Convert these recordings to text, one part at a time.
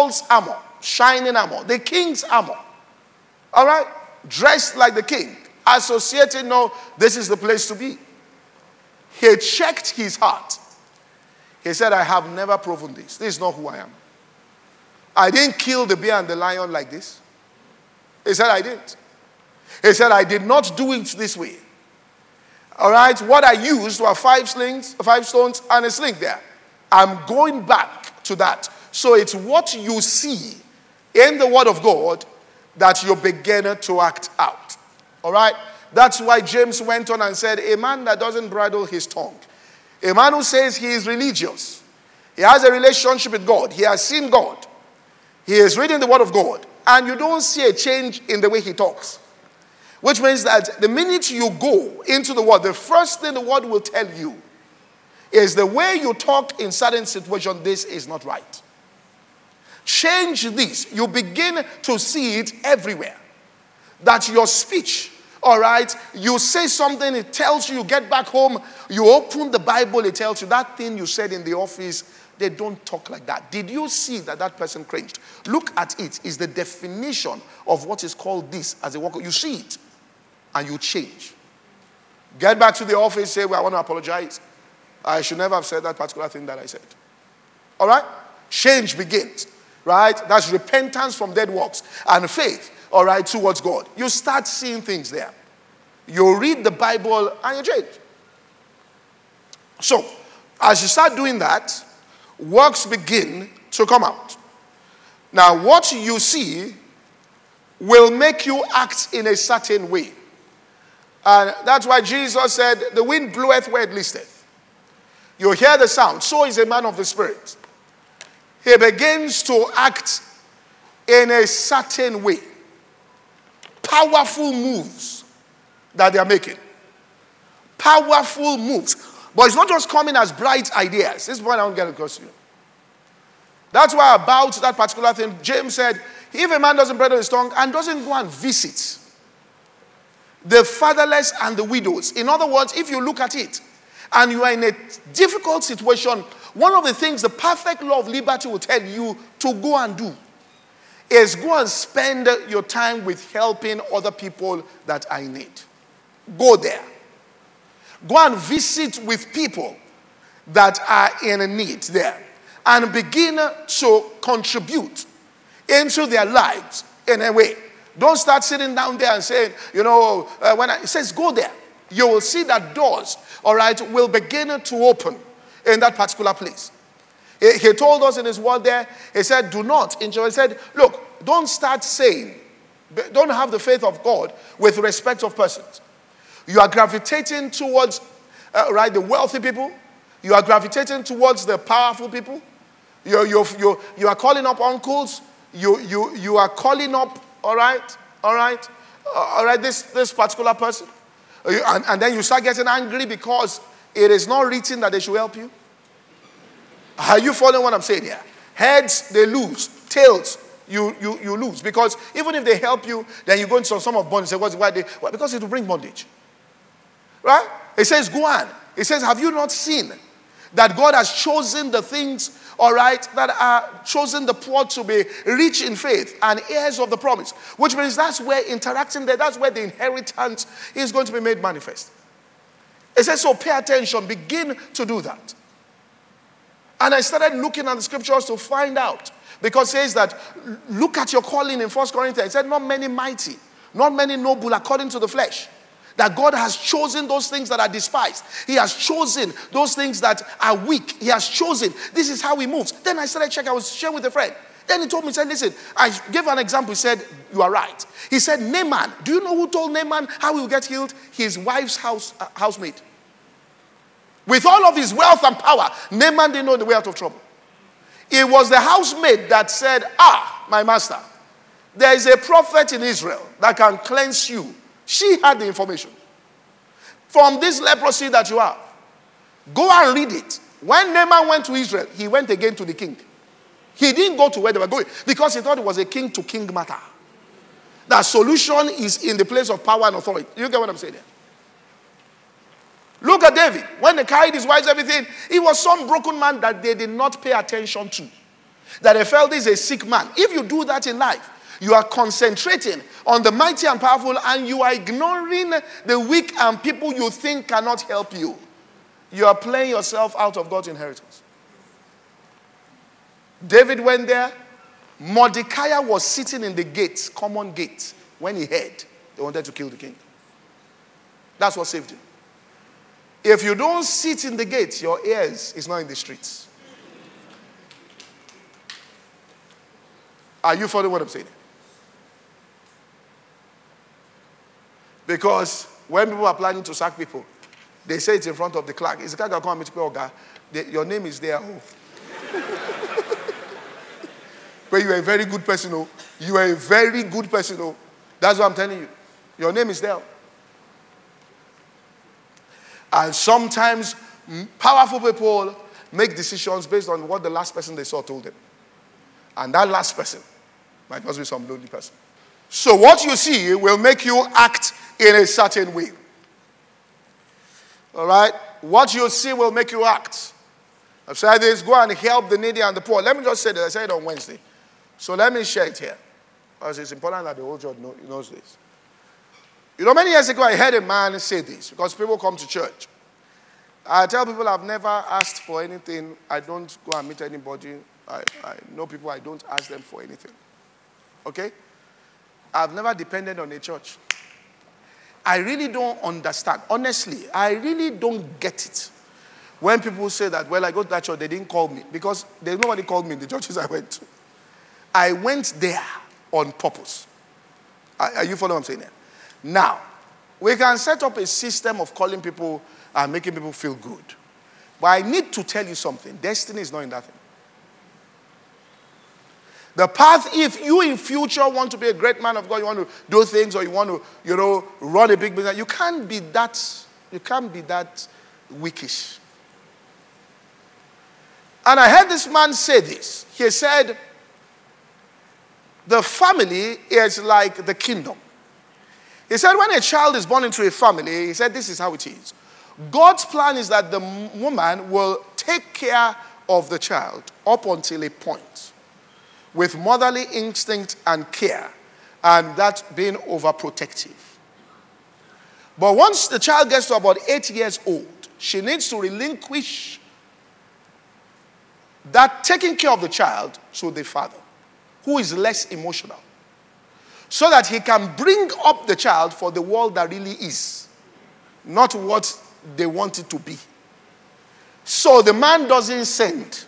Saul's armor, shining armor, the king's armor. All right? Dressed like the king, associated, no, this is the place to be. He checked his heart. He said, I have never proven this. This is not who I am. I didn't kill the bear and the lion like this. He said, I didn't. He said, I did not do it this way. All right? What I used were 5 stones, and a sling there. I'm going back to that. So it's what you see in the Word of God that you begin to act out. All right? That's why James went on and said, a man that doesn't bridle his tongue, a man who says he is religious, he has a relationship with God, he has seen God, he is reading the Word of God, and you don't see a change in the way he talks. Which means that the minute you go into the Word, the first thing the Word will tell you is the way you talk in certain situations, this is not right. Change this. You begin to see it everywhere. That your speech, all right, you say something, it tells you, you get back home, you open the Bible, it tells you that thing you said in the office, they don't talk like that. Did you see that that person cringed? Look at it. It's the definition of what is called this as a worker. You see it and you change. Get back to the office, say, well, I want to apologize. I should never have said that particular thing that I said. All right? Change begins. Right? That's repentance from dead works and faith, all right, towards God. You start seeing things there. You read the Bible and you change. So, as you start doing that, works begin to come out. Now, what you see will make you act in a certain way. And that's why Jesus said, the wind bloweth where it listeth. You hear the sound. So is a man of the Spirit. He begins to act in a certain way. Powerful moves that they are making. Powerful moves. But it's not just coming as bright ideas. This is what I want to get across to you. That's why about that particular thing, James said, if a man doesn't bridle his tongue and doesn't go and visit the fatherless and the widows. In other words, if you look at it and you are in a difficult situation, one of the things the perfect law of liberty will tell you to go and do is go and spend your time with helping other people that are in need. Go there. Go and visit with people that are in need there and begin to contribute into their lives in a way. Don't start sitting down there and saying, it says go there. You will see that doors, all right, will begin to open in that particular place. He told us in his word there, he said, do not enjoy. He said, look, don't start saying, don't have the faith of God with respect of persons. You are gravitating towards, the wealthy people. You are gravitating towards the powerful people. You are calling up uncles. You are calling up, all right, this particular person. And then you start getting angry because it is not written that they should help you. Are you following what I'm saying here? Heads, they lose. Tails, you lose. Because even if they help you, then you go into some of bondage. Why? Because it will bring bondage. Right? It says, go on. It says, have you not seen that God has chosen the things, all right, that are chosen the poor to be rich in faith and heirs of the promise? Which means that's where interacting there, that's where the inheritance is going to be made manifest. It says, so pay attention, begin to do that. And I started looking at the scriptures to find out. Because it says that, look at your calling in 1 Corinthians. It said, not many mighty, not many noble according to the flesh. That God has chosen those things that are despised. He has chosen those things that are weak. He has chosen. This is how he moves. Then I started checking. I was sharing with a friend. Then he told me, he said, listen, I gave an example. He said, you are right. He said, Naaman. Do you know who told Naaman how he will get healed? His wife's housemaid. With all of his wealth and power, Naaman didn't know the way out of trouble. It was the housemaid that said, my master, there is a prophet in Israel that can cleanse you. She had the information. From this leprosy that you have, go and read it. When Naaman went to Israel, he went again to the king. He didn't go to where they were going because he thought it was a king-to-king matter. The solution is in the place of power and authority. You get what I'm saying there? Look at David. When they carried his wives, everything, he was some broken man that they did not pay attention to. that they felt this is a sick man. If you do that in life, you are concentrating on the mighty and powerful, and you are ignoring the weak and people you think cannot help you. You are playing yourself out of God's inheritance. David went there. Mordecai was sitting in the gate, common gate, when he heard they wanted to kill the king. That's what saved him. If you don't sit in the gate, your ears is not in the streets. Are you following what I'm saying? Because when people are planning to sack people, they say it in front of the clerk. Is the clerk going to come and meet people? Okay, your name is there. Oh. But you are a very good person. Oh. You are a very good person. Oh. That's what I'm telling you. Your name is there. And sometimes powerful people make decisions based on what the last person they saw told them. And that last person might just be some lonely person. So what you see will make you act in a certain way. All right? What you see will make you act. I've said this, go and help the needy and the poor. Let me just say that. I said it on Wednesday. So let me share it here. Because it's important that the whole church knows this. You know, many years ago, I heard a man say this, because people come to church. I tell people I've never asked for anything. I don't go and meet anybody. I know people, I don't ask them for anything. Okay? I've never depended on a church. I really don't understand. Honestly, I really don't get it. When people say that, well, I go to that church, they didn't call me. Because there's nobody called me in the churches I went to. I went there on purpose. Are you following what I'm saying there? Now, we can set up a system of calling people and making people feel good. But I need to tell you something. Destiny is not in that thing. The path, if you in future want to be a great man of God, you want to do things, or you want to, run a big business, you can't be that weakish. And I heard this man say this. He said, the family is like the kingdom. He said when a child is born into a family, he said this is how it is. God's plan is that the woman will take care of the child up until a point with motherly instinct and care, and that being overprotective. But once the child gets to about 8 years old, she needs to relinquish that taking care of the child to the father, who is less emotional, so that he can bring up the child for the world that really is, not what they want it to be. So the man doesn't send.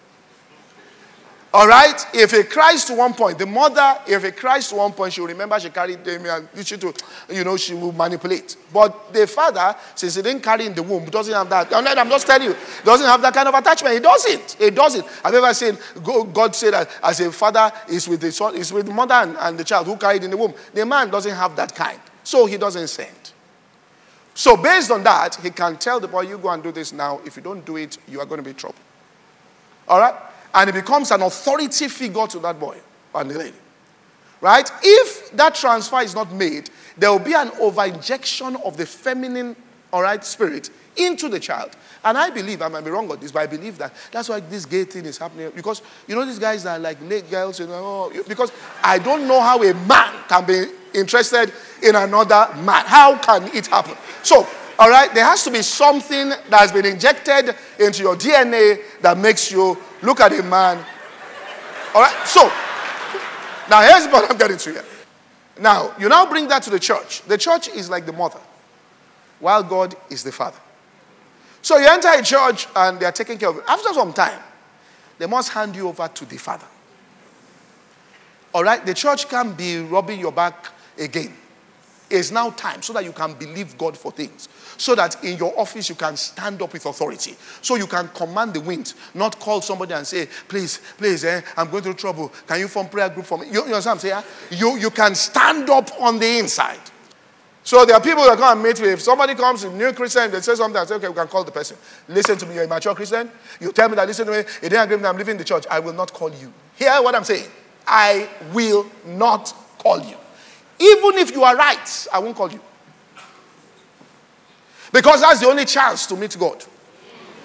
All right? If he cries to one point, the mother, if he cries to one point, she'll remember she carried him and she will manipulate. But the father, since he didn't carry in the womb, doesn't have that. I'm just telling you, doesn't have that kind of attachment. He doesn't. He doesn't. Have you ever seen God say that as a father is with the son, is with the mother and the child who carried in the womb? The man doesn't have that kind. So he doesn't send. So based on that, he can tell the boy, you go and do this now. If you don't do it, you are going to be in trouble. All right? And he becomes an authority figure to that boy and the lady. Right? If that transfer is not made, there will be an over-injection of the feminine, all right, spirit into the child. And I believe, I might be wrong on this, but I believe that that's why this gay thing is happening. Because, these guys are like late girls, because I don't know how a man can be interested in another man. How can it happen? So, all right, there has to be something that has been injected into your DNA that makes you look at a man. All right, so, now here's what I'm getting to here. Now, you now bring that to the church. The church is like the mother, while God is the father. So you enter a church and they are taking care of you. After some time, they must hand you over to the father. All right, the church can't be rubbing your back again. It's now time so that you can believe God for things. So that in your office you can stand up with authority. So you can command the wind, not call somebody and say, please, I'm going through trouble. Can you form prayer group for me? You understand what I'm saying? You can stand up on the inside. So there are people that come and meet me. If somebody comes, a new Christian, they say something, I say, okay, we can call the person. Listen to me, you're a mature Christian. You tell me that, listen to me, you didn't agree with me, I'm leaving the church. I will not call you. Hear what I'm saying? I will not call you. Even if you are right, I won't call you. Because that's the only chance to meet God.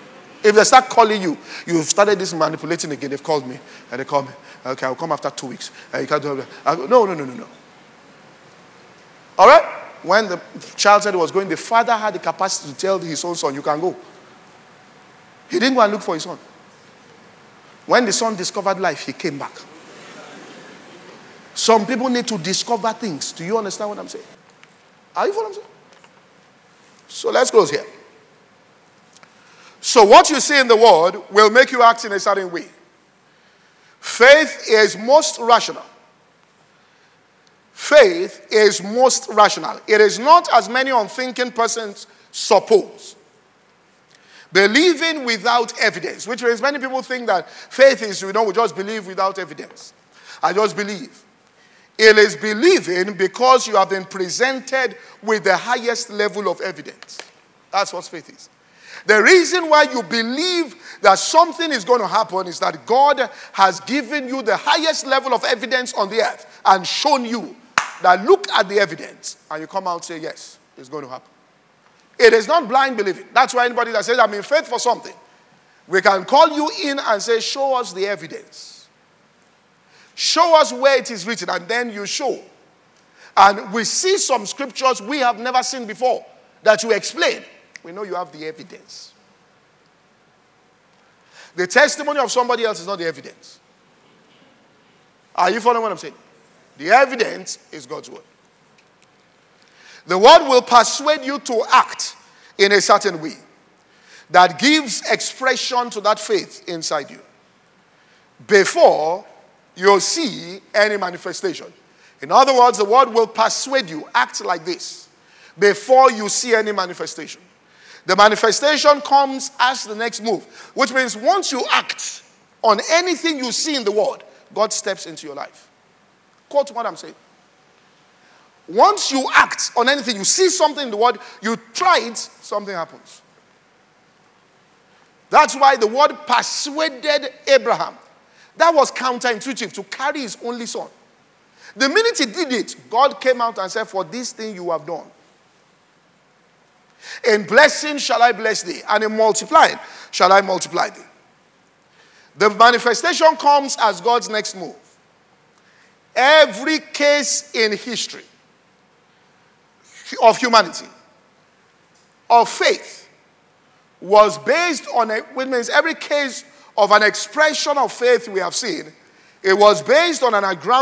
If they start calling you, you've started this manipulating again. They've called me, and they call me. Okay, I'll come after 2 weeks. You can't do it. I go, no. All right? When the child said he was going, the father had the capacity to tell his own son, you can go. He didn't go and look for his son. When the son discovered life, he came back. Some people need to discover things. Do you understand what I'm saying? Are you following what I'm saying? So let's close here. So what you see in the word will make you act in a certain way. Faith is most rational. Faith is most rational. It is not as many unthinking persons suppose. Believing without evidence, which means many people think that faith is, we just believe without evidence. I just believe. It is believing because you have been presented with the highest level of evidence. That's what faith is. The reason why you believe that something is going to happen is that God has given you the highest level of evidence on the earth and shown you that look at the evidence, and you come out and say, yes, it's going to happen. It is not blind believing. That's why anybody that says, I'm in faith for something, we can call you in and say, show us the evidence. Show us where it is written, and then you show. And we see some scriptures we have never seen before that you explain. We know you have the evidence. The testimony of somebody else is not the evidence. Are you following what I'm saying? The evidence is God's word. The word will persuade you to act in a certain way that gives expression to that faith inside you before you'll see any manifestation. In other words, the word will persuade you, act like this, before you see any manifestation. The manifestation comes as the next move, which means once you act on anything you see in the word, God steps into your life. Quote what I'm saying. Once you act on anything, you see something in the word, you try it, something happens. That's why the word persuaded Abraham. That was counterintuitive, to carry his only son. The minute he did it, God came out and said, for this thing you have done. In blessing shall I bless thee, and in multiplying shall I multiply thee. The manifestation comes as God's next move. Every case in history of humanity, of faith, was based on which means every case of an expression of faith we have seen, it was based on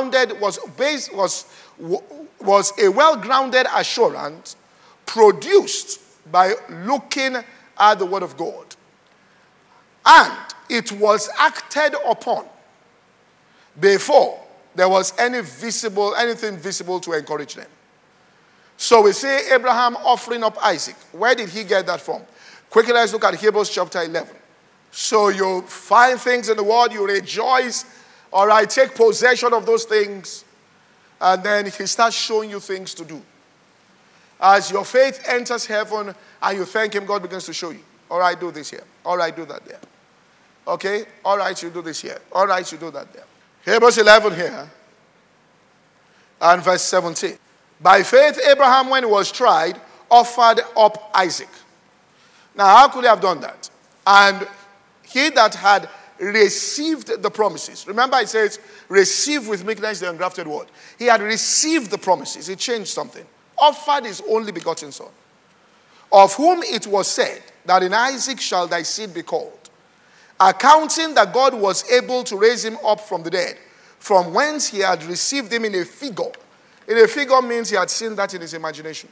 was a well-grounded assurance produced by looking at the word of God. And it was acted upon before there was anything visible to encourage them. So we see Abraham offering up Isaac. Where did he get that from? Quickly, let's look at Hebrews chapter 11. So you find things in the word, you rejoice, all right, take possession of those things, and then he starts showing you things to do. As your faith enters heaven and you thank him, God begins to show you. All right, do this here. All right, do that there. Okay? All right, you do this here. All right, you do that there. Hebrews 11 here and verse 17. By faith, Abraham, when he was tried, offered up Isaac. Now, how could he have done that? And he that had received the promises. Remember, it says, receive with meekness the engrafted word. He had received the promises. He changed something. Offered his only begotten son, of whom it was said that in Isaac shall thy seed be called, accounting that God was able to raise him up from the dead, from whence he had received him in a figure. In a figure means he had seen that in his imagination.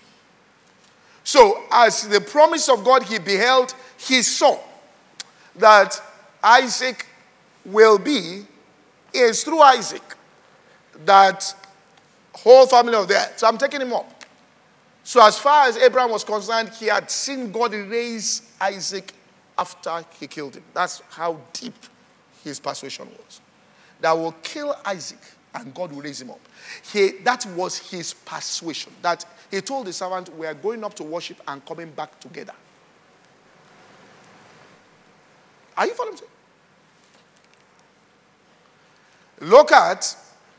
So, as the promise of God he beheld, he saw that Isaac will be, is through Isaac that whole family of the earth. So I'm taking him up. So as far as Abraham was concerned, he had seen God raise Isaac after he killed him. That's how deep his persuasion was. That will kill Isaac and God will raise him up. That was his persuasion. That he told the servant, we are going up to worship and coming back together. Are you following me? Look at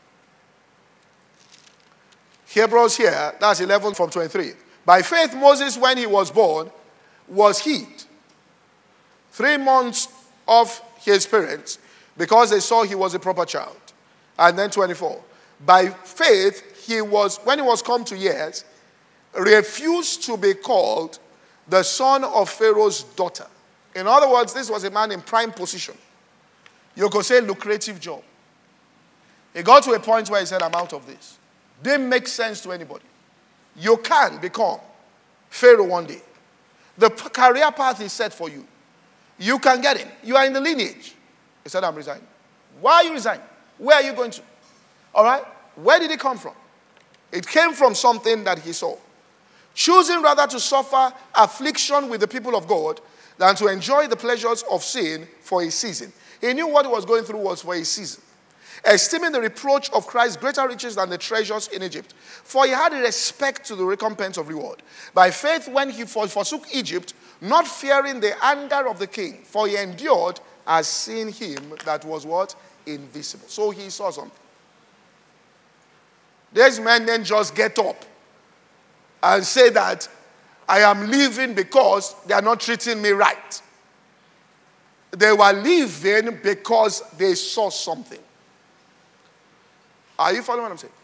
Hebrews here, that's 11 from 23. By faith, Moses, when he was born, was hid 3 months of his parents because they saw he was a proper child. And then 24. By faith, when he was come to years, refused to be called the son of Pharaoh's daughter. In other words, this was a man in prime position. You could say lucrative job. He got to a point where he said, I'm out of this. Didn't make sense to anybody. You can become Pharaoh one day. The career path is set for you. You can get in. You are in the lineage. He said, I'm resigning. Why are you resigning? Where are you going to? All right? Where did it come from? It came from something that he saw. Choosing rather to suffer affliction with the people of God than to enjoy the pleasures of sin for a season. He knew what he was going through was for a season. Esteeming the reproach of Christ greater riches than the treasures in Egypt. For he had a respect to the recompense of reward. By faith when he forsook Egypt, not fearing the anger of the king, for he endured as seeing him that was what? Invisible. So he saw something. These men then just get up and say that I am leaving because they are not treating me right. They were leaving because they saw something. Are you following what I'm saying?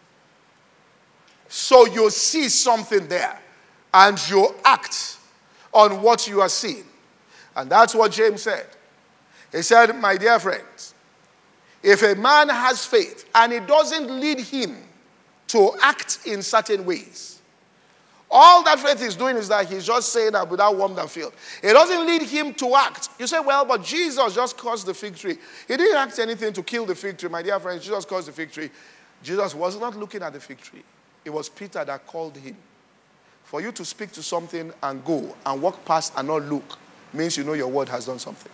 So you see something there and you act on what you are seeing. And that's what James said. He said, my dear friends, if a man has faith and it doesn't lead him to act in certain ways, all that faith is doing is that he's just saying that without warmth and filled. It doesn't lead him to act. You say, well, but Jesus just caused the fig tree. He didn't act anything to kill the fig tree. My dear friends, Jesus caused the fig tree. Jesus was not looking at the fig tree. It was Peter that called him. For you to speak to something and go and walk past and not look means you know your word has done something.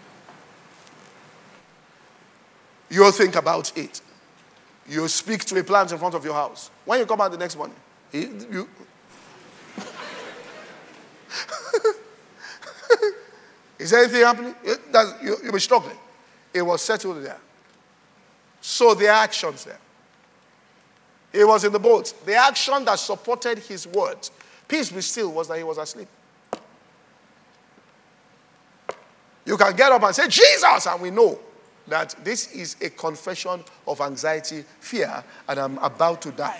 You think about it. You speak to a plant in front of your house. When you come out the next morning, is anything happening? You'll be struggling. It was settled there. So the actions there. He was in the boat. The action that supported his words, peace be still, was that he was asleep. You can get up and say, Jesus, and we know that this is a confession of anxiety, fear, and I'm about to die.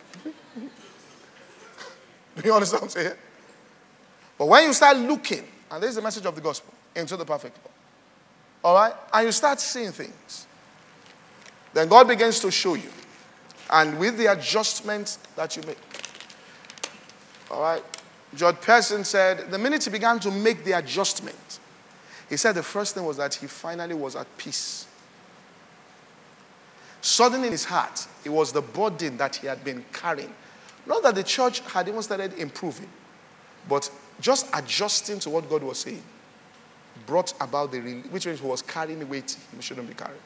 Do you understand what I'm saying? But when you start looking, and this is the message of the gospel, into the perfect law, all right, and you start seeing things, then God begins to show you. And with the adjustments that you make. All right. George Pearson said, the minute he began to make the adjustment, he said the first thing was that he finally was at peace. Suddenly in his heart, it was the burden that he had been carrying. Not that the church had even started improving, but just adjusting to what God was saying brought about the relief, which means he was carrying weight he shouldn't be carrying.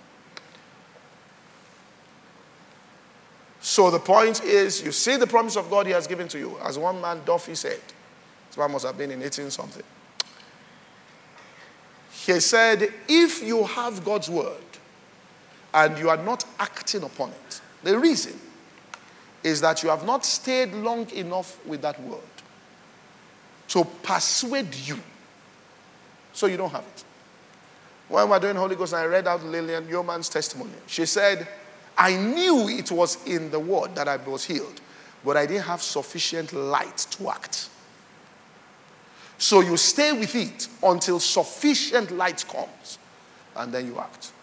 So the point is, you see the promise of God he has given to you. As one man, Duffy, said, this man must have been in 18 something. He said, if you have God's word and you are not acting upon it, the reason is that you have not stayed long enough with that word to persuade you. So you don't have it. When we were doing Holy Ghost, I read out Lillian Yeoman's testimony. She said, I knew it was in the word that I was healed, but I didn't have sufficient light to act. So you stay with it until sufficient light comes, and then you act.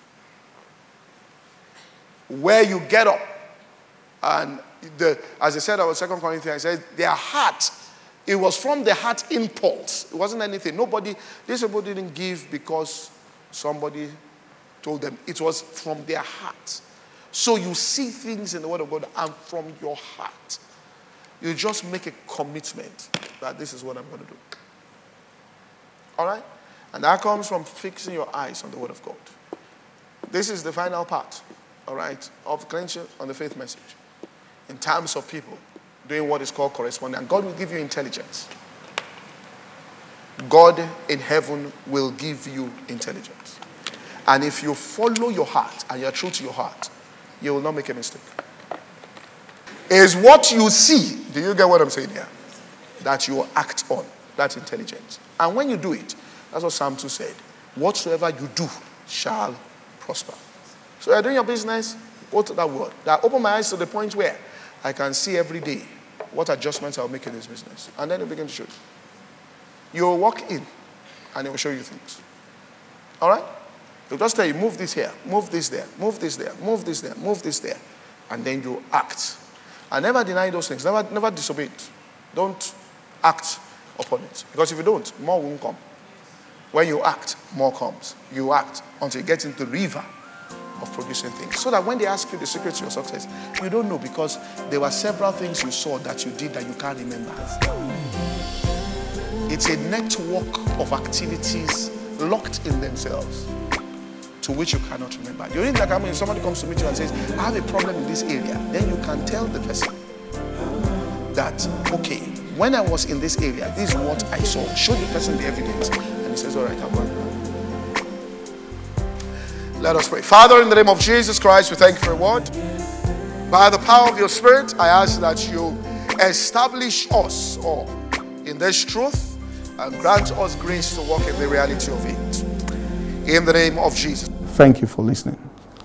Where you get up, and as I said, our 2 Corinthians, I said, their heart, it was from the heart impulse. It wasn't anything. These people didn't give because somebody told them. It was from their heart. So you see things in the word of God, and from your heart, you just make a commitment that this is what I'm going to do. All right? And that comes from fixing your eyes on the word of God. This is the final part, all right, of clenching on the faith message. In terms of people doing what is called corresponding. And God will give you intelligence. God in heaven will give you intelligence. And if you follow your heart and you're true to your heart, you will not make a mistake. Is what you see, do you get what I'm saying here? That you act on, that intelligence. And when you do it, That's what Psalm 2 said. Whatsoever you do shall prosper. So you're doing your business, go to that word. That open my eyes to the point where I can see every day what adjustments I'll make in this business. And then it begin to show you. You'll walk in and it will show you things. All right? He'll just tell you, move this here, move this there, move this there, move this there, move this there. And then you act. I never deny those things. Never disobey it. Don't act upon it. Because if you don't, more won't come. When you act, more comes. You act until you get into the river of producing things. So that when they ask you the secret to your success, you don't know because there were several things you saw that you did that you can't remember. It's a network of activities locked in themselves to which you cannot remember. You need like, if somebody comes to meet you and says, I have a problem in this area, then you can tell the person that, okay, when I was in this area, this is what I saw. Show the person the evidence. And he says, all right, I'll go. Let us pray. Father, in the name of Jesus Christ, we thank you for your word. By the power of your Spirit, I ask that you establish us all in this truth and grant us grace to walk in the reality of it. In the name of Jesus. Thank you for listening.